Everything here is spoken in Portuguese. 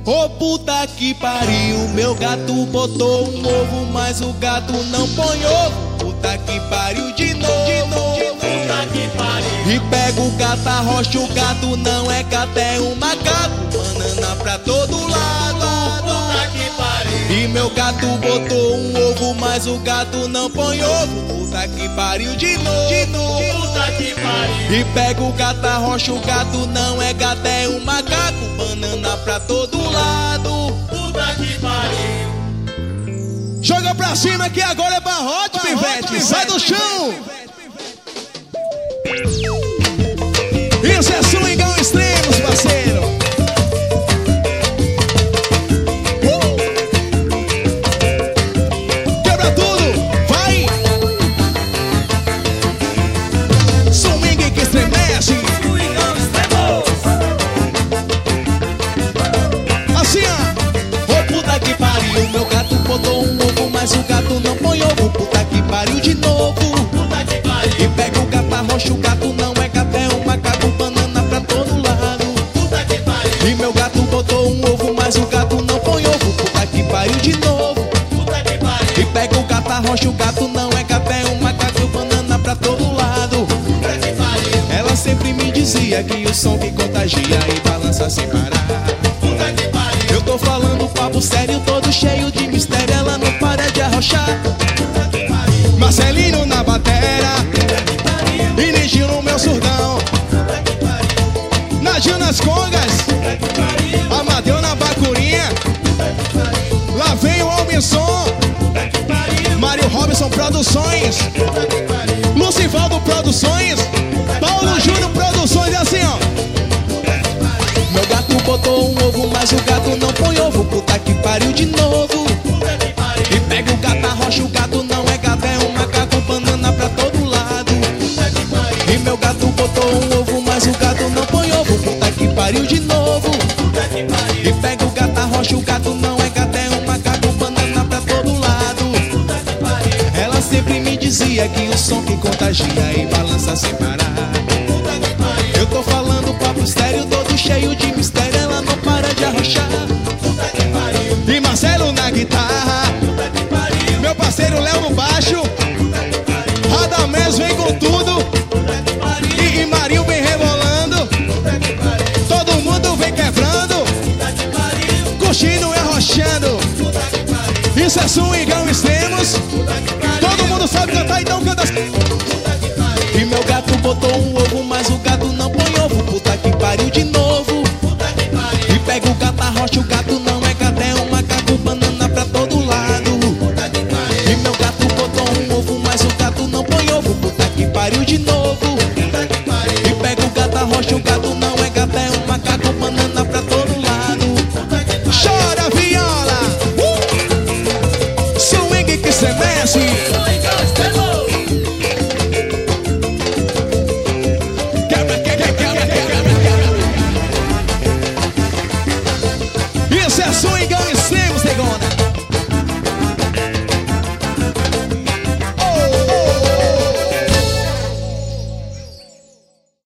Ô puta que pariu, meu gato botou um ovo, mas o gato não põe ovo. Puta que pariu de novo, Puta que pariu. E pega o gato, arrocha o gato, não é gato, é um macaco. Banana pra todo lado. Puta que pariu. E meu gato botou um ovo, mas o gato não põe ovo. Puta que pariu de novo, Puta que pariu. E pega o gato, arrocha o gato, não é gato, é um macaco. Banana pra todo lado. Puta que pariu. Joga pra cima que agora é barrote, pivete. Sai do chão. Isso é swingão extremos, parceiro. Quebra tudo, vai. Swing que estremece. Swingão extremos. Assim, ó. Ô puta que pariu, meu gato botou um ovo, mas o gato não põe ovo. Puta que pariu de novo. Puta que E pariu. pega o gato, arrocha o gato, não é gato, é um macaco. Banana pra todo lado. Puta que pariu. E meu gato botou um ovo, mas o gato não põe ovo. Puta que pariu de novo. Puta que E pariu. pega o gato, arrocha o gato, não é gato, é um macaco. Banana pra todo lado. Puta que pariu. Ela sempre me dizia que o som que contagia e balança sem parar. Puta que pariu. Eu tô falando papo sério, todo cheio de mistério. Ela não para de arrochar. Puta que pariu. Marcelino na batera, Puta que pariu. e Nigil no meu surdão. Puta que pariu. Nagil nas congas, Puta que pariu. Amadeu na bacurinha. Puta que pariu. Lá vem o Almisson, Puta que pariu. Mário Robson Produções, Puta que pariu. Lucivaldo Produções, Paulo Júnior Produções. É assim, ó. Meu gato botou um ovo, mas o gato não põe ovo. Puta que pariu de novo. Puta que pariu. E pega o gato, arrocha o gato, não é gato, é um macaco. Banana pra todo lado. Puta que pariu. E meu gato botou um ovo, mas o gato não põe ovo. Puta que pariu de novo. Puta que pariu. E pega o gato, arrocha o gato, não é gato, é um macaco. Banana pra todo lado. Puta que pariu. Ela sempre me dizia que o som que contagia e balança sem parar. Puta que pariu. Eu tô falando papo sério, todo cheio de mistério. Ela não para de arrochar. Puta que pariu. E Marcelo na guitarra, Puta que pariu. meu parceiro Léo no baixo. Puta que pariu. Radamés vem com tudo. Puta que pariu. E Marinho vem rebolando. Puta que pariu. Todo mundo vem quebrando, Puta que pariu. curtindo e arrochando. Puta que pariu. Isso é swingão extremos. Puta que pariu. Todo mundo sabe cantar, então canta. Puta que pariu. E meu gato botou um ovo, mas o gato não põe ovo. Puta que pariu de novo. Puta que pariu. E pega o gato, arrocha o gato, não é gato, é um macaco. Banana pra todo lado. Puta que pariu. E meu gato botou um ovo, mas o gato não põe ovo. Puta que pariu de novo. Puta que pariu. E pega o gato, arrocha o gato, não é gato, é um macaco. Banana pra todo lado. Puta que pariu. Chora viola, swing que estremece. Swingão extremos. Quebra, quebra, quebra, quebra, quebra. Isso é swingão extremos.